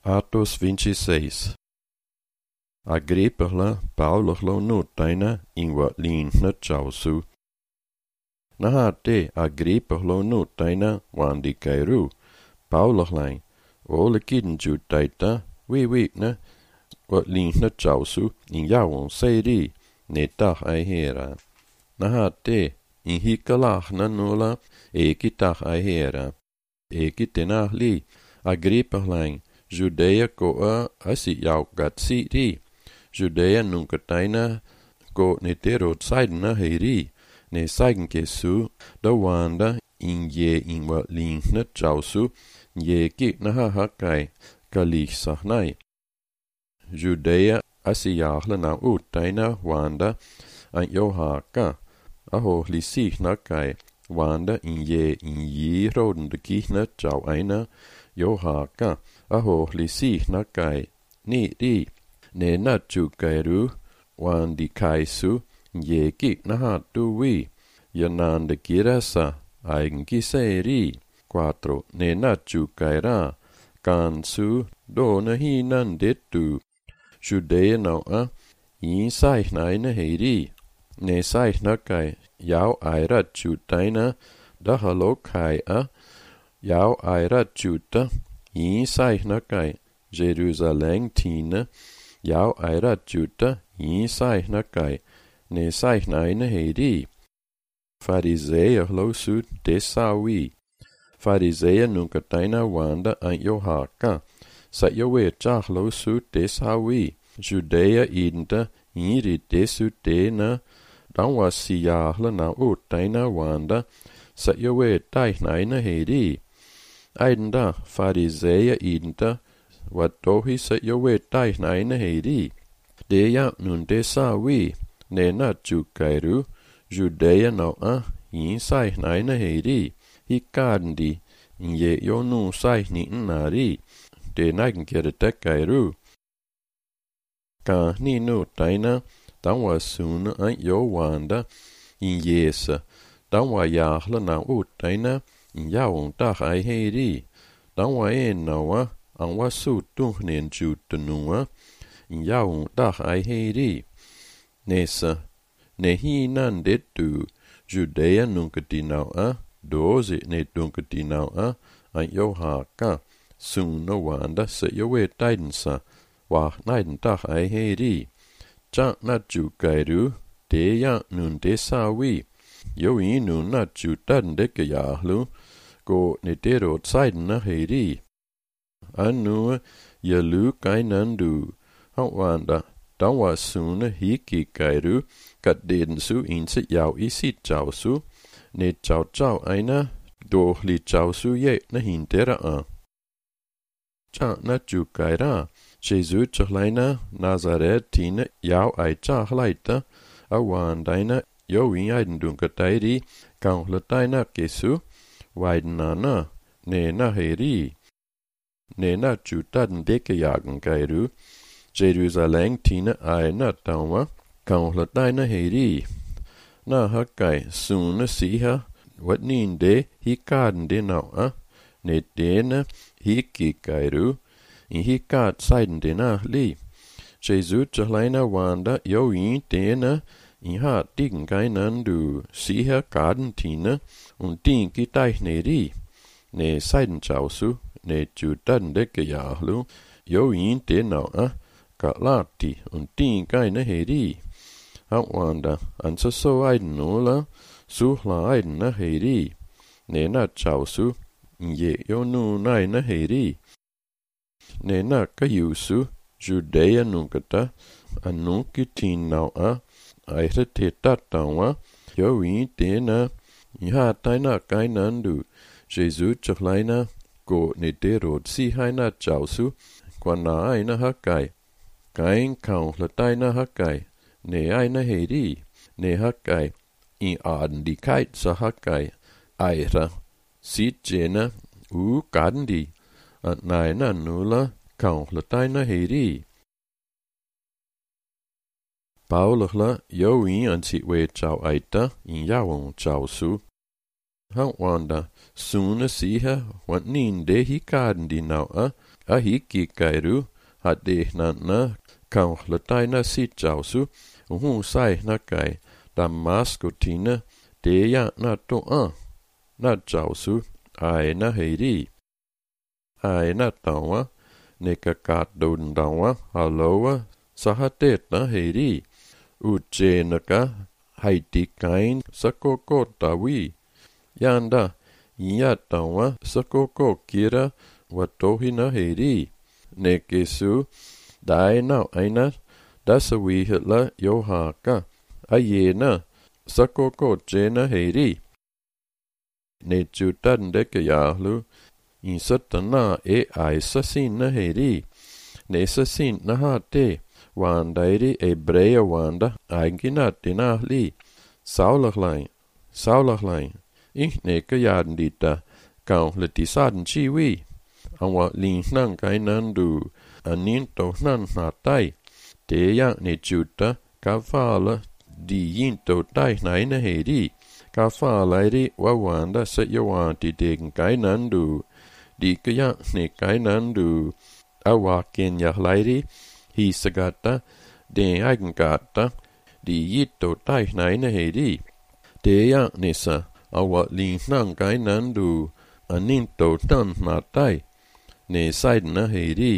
Atos 26. Agripperla Pauloslo nuuttaina ingwa liinnä chausu. Nahate Agripperlo nuuttaina wandikairu. Pauloslain ole kidnjuttaita wiikna wa liinnä chausu in jawon seiri netah aihera. Nahate in hikkalahna nuola eki tah aihera. Eki tenahli Agripperlain Judea koa asi jaukat siri. Judea nunkataina ko ne terot saidna heiri. Ne saigen kesu da wanda in je ingwa liinnä chausu je kiknaha hakai kalich sahnai. Judea asi jahla na uttaina wanda an johaka. Aho lisihna kai wanda in je rodende kihna chau aina johaka. Aho lisihna kai ni di ne natjukairu wandi kaisu je kiknaha tuwi yanande kirasa aigen kiseri 4 ne natjukaira kansu dona hinan dettu Judea naua in saihnaina heiri ne saihna kai jau airat chutaina dahalokai a jau airat chuta in saihna kai Jerusalem tina jau airat chuta in saihna kai ne saihnaina heiri Fariseer losu desawi Fariseer nunkataina wanda an johaka sa jowe chah losu desawi Judea inda iri desu tena danwa siyahla na utaina wanda sa jowe taihnaina heiri Ainda Fariseer inda watohi sa jowe taihnaina heiri Deja nun desawi ne natjukairu Judea naua in saihnaina heiri hikandi in je jonu saihni nari de naigen keretakairu ka ni nuuttaina danwa suna an jo wanda in jesa danwa jahla na uttaina in jawon tah ai heiri danwa naua an wasu tuhnen juttenua in jawon tah ai heiri nesa ne hinan dettu Judea nunkatinaua doze ne dunkatinaua an johaka sunna wanda sa jowe taidensa wa naiden tah ai heiri cha natjukairu deja nun desawi jo nun natjutan deke jahlu go ne terot saidena heiri anu jalu kainandu han wanda danwa suna hikikairu kat dedensu inse jau isi chausu ne chau aina do li chausu ye na hintera a cha natjukaira Jesu chlaina Nazaret tina jau ai chahlaita awandaina jo aiden dunkatairi kaunhlataina kesu waidenana ne na heiri ne natjutan deke jagen kairu Jerusalem tina aina tauma kaunhlataina heiri na hakai suna siha wat ninde hikaden de naua ne dena hikikairu in hikat saiden dena li Jesu chlaina wanda jo dena in hat digen kainandu siha kaden tina und dinki taichneri ne saiden chausu ne jutan deke jahlu jo de naua ka lati und dinkaina heri wanda ansa so aiden nola suhla aiden na heiri ne na chausu je jonu naina heiri ne na kayusu Judea nunkata anukitin naua aire te tatawa jo tena ihataina kainandu Jesu chlaina go ne terot si haina chausu kwana aina hakai kain kaunhlataina hakai ne aina heiri ne hakai in adendigkeit sa hakai aira sitjena kadandi at naina nula kaunhlataina heiri Paulosla jo an sitwe chau aita in jawon chausu Han wanda suna siha want nin de hi kaden di nau a hi ki kairu hat de na kan lataina si jausu hu sai na kai Damaskutina de ya na to na jausu ai na heiri ai na tawa ne ka kat dun dawa halowa sahatet na heiri ujenaka haiti kain sakoko tawi yanda yatawa sakoko kira watohi na heiri ne kesu dai na aina dasawi hitla yohaka ayena sakoko jena heiri ne jutan deke yahlu in satana ai sasin na heiri ne sasin na hate wandairi ebreya wanda ainginat dinahli saulaglain ich neke yaden dita kau letisaden chiwi awa lin nang kai nandu anin to nan natai te ya ne juta kafala di yin to tai nai na heiri kafala ri wa wanda sa yawanti degen kai nandu di kaya ne kai nandu awa ken ya lairi hi sagata de eigengata di yitto tai nai na heiri de ya nesa awa lin nang kai nandu anin to tan natai ne said na heiri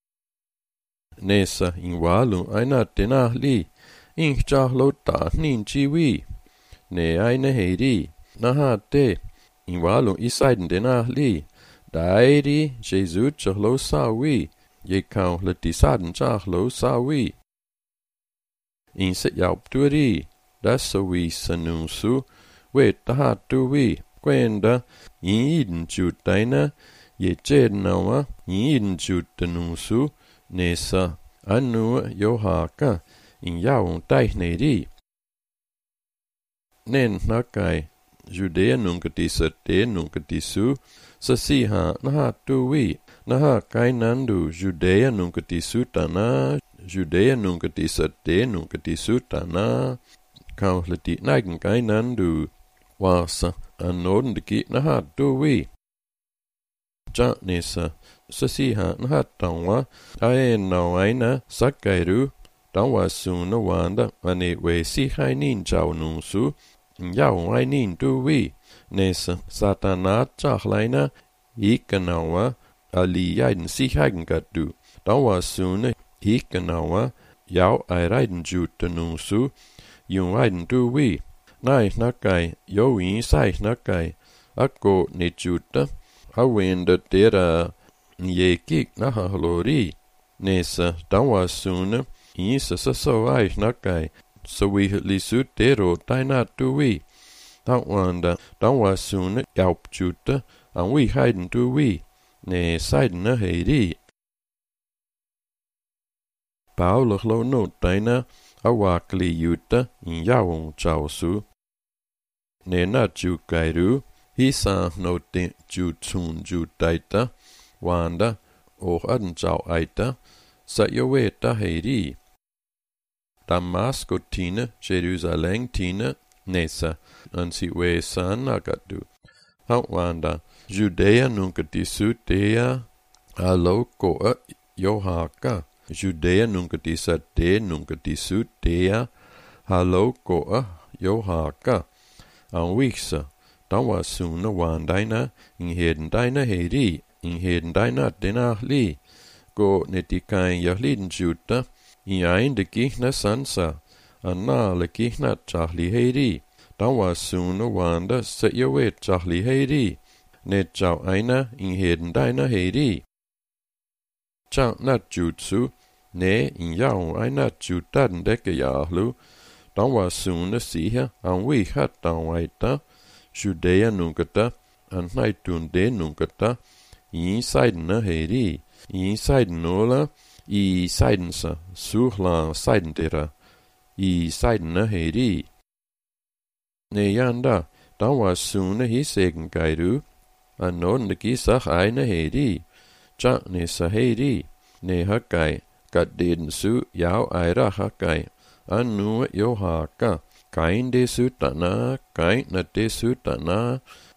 nesa in walu aina tenahli in chahlo ta nin chiwi ne aina heiri na hate in walu isaid denahli dairi jesu chahlo sawi ye kau letisaden chahlo sawi in se yaup tueri dasawi sanusu we tahatuwi kwenda yin jutaina ye jednawa yin jutanusu nesa anu yohaka in yaun taineri nen nakai Judea nunca tisate nunca tisu sasiha naha tuwi naha kainandu Judea nunca tisutana Judea nunca tisate nunca tisutana kauhleti naigen kainandu wasa anoden deki naha tuwi nesa sasiha naha tawa ae nawaina sakairu tawa suna wanda ane we si hainin jau nunsu yau ainin tuwi nesa satana chachlaina ikanawa ali yaiden si hagen gadu tawa suna ikanawa yau airaiden juta nunsu yung aiden tuwi nai nakai yo in sai nakai ako ne juta awenda tera yekik naha halori nesa tawa suna isa sasawai nakai sawi lisu tero taina tuwi tawanda tawa suna yaup juta an wi haiden tuwi ne saiden na heiri Paulus lo no taina awakli yuta in yaung chausu ne na jukairu hisa no te jutun jutaita wanda aden jau aita sa yoweta heiri Damaskutina Jerusalem tina nesa ansi we sana gadu wanda Judea nunca tisudea aloko yohaka Judea nunca tisate nunca tisudea aloko yohaka anwiksa tawa suna wandaina in heden daina heiri in heden daina denahli go netikain yahliden juta in ein de gihna sansa anna le gihna chahli heiri tawa suna wanda se yowe chahli heiri ne chau aina in heden daina heiri chau na jutsu ne in yau aina jutan deke yahlu tawa suna siha an wi hat tawaita Judea nunkata an naitun de nunkata in saiden na heiri in saiden nola i seidensa suhla seidendera i seiden na heiri ne yanda tawa suna hi segen gairu anon de gisach eine heiri cha ne sa heiri ne hakai gadden su yau aira hakai anu yohaka kain de sutana kain na de sutana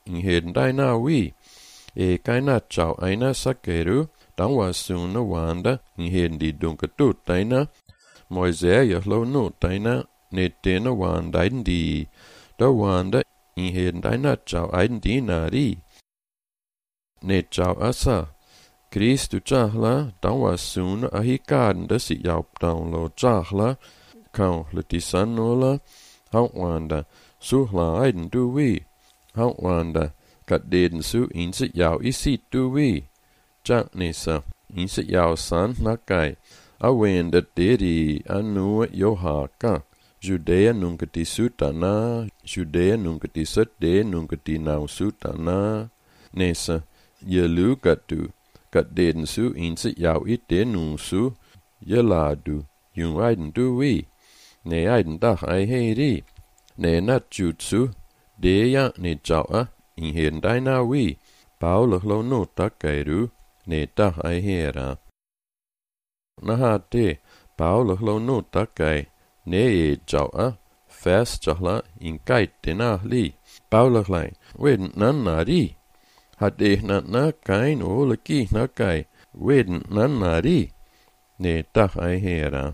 in heden daina wi. E kaina chau aina sakeru, dan was suna wanda, in heden di dunkatut daina, Moisea yahlo no daina, ne dena wanda aiden di, da wanda, in heden daina chau aiden di nari. Ne chau asa, Kristu chahla, dan was suna ahikaden da si jaup download chahla, kau leti sanola, hau wanda, suhla aiden du wi, hau wanda, kat deden su inse jau isi du wi, chak nisa, inse jau san nakai, awenda deri anu johaka, Judea nunkati sutana, Judea nunkati sade nunkati nau sutana, nesa, yelu gatu, kat deden su inse jau ite nu su, yeladu, yung aiden du wi, ne aiden dak ai heri, ne nat jutsu, deya ne jawa, in heden daina wi, paulig lo no takairu, ne dak ai hera. Naha te, paulig lo no takai, ne e jawa, fast jahla, in kait tena li, paulig lai, weden nan nari, hat e na kain ole ki na kai, weden nan nari, ne dak ai hera.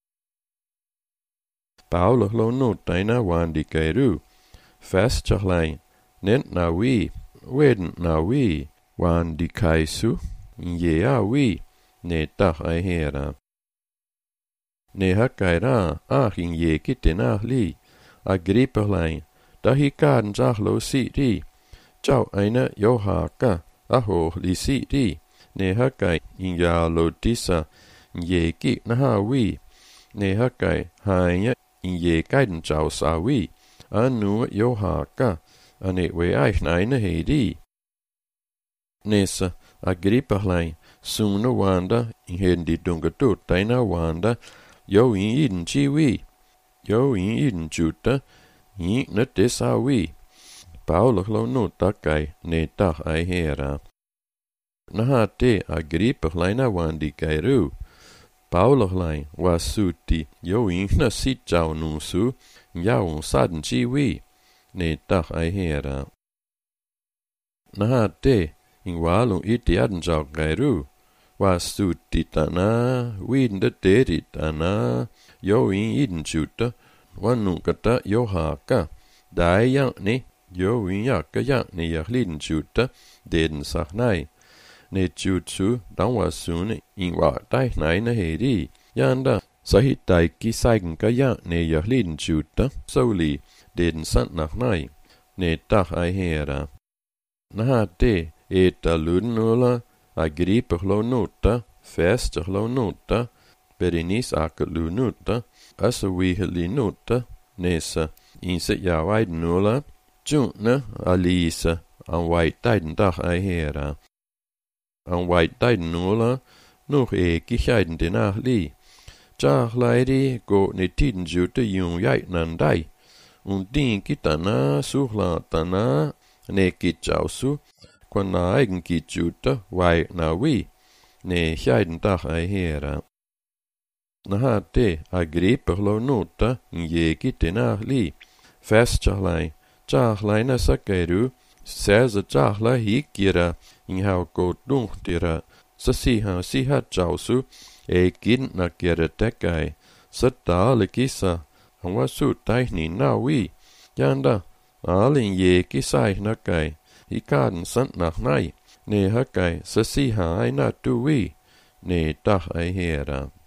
Paulig lo no daina wandi kairu, fast jahlai, nen na wi, weden na wi, wandi kaisu, ye a wi, ne dak ai hera. Ne hakaira, in ye kitena li, agriperlein, da hi kaden jahlo si di, jau aina johaka, aho li si di, ne hakai, in ya lo disa, ye ki na ha wi, ne hakai, haina, in ye kaiden jau sa wi, anu johaka, ane we aina hedi. Nesa, agriperlein, suna wanda, in heden di dungatut daina wanda, yo in iden chi wi, yo in iden juta, in na desa wi, paulig lo no takai, ne dak ai hera. Naha te agriperleina wandi kairu, paulig lai was suti, yo in na sit jau nu su, jau saden chi wi, ne dak ai hera. Naha te, in walung iti aden jau kairu, was suti tana, widen de deri tana, yo in iden juta, wanu kata yo haka, dai yang ne, yo in yaka yang ne yahliden juta, deden sahnai, ne jutsu, dan was sun, in wa dai nai na hedi, yanda, sahit dai ki saigen ka yang ne yahliden juta, soli, deden sant nach nai, ne dak ai hera. Naha te, eta luden ula, agriper lo nota, fester lo nota, berinis aket lu nota, asa wiheli nota, nesa, inse ja waiden nula, tjuna alisa, an wait daiden dag ai hera. An wait daiden nula, nog kichaiden den li. Tjag leidi go ne tiden jute jung jait nan dai, din kitana, suhla tana, ne kitjausu, kwa na eigen kitjuta, wai na wi, ne chaiden dag ai hera. Na ha te agriper lo nota, in ye kitena li, fast chahlai na sakeru, seza chahla hikira, in hau go dunktira, sa si ha jausu, e kin na kira tekai, sa dale kisa, han wa su taihni na wi, yanda, alin ye kisai na kai, i kaden sant nach nai, ne hakai, sa si ha ai na tu wi, ne dag ai hera.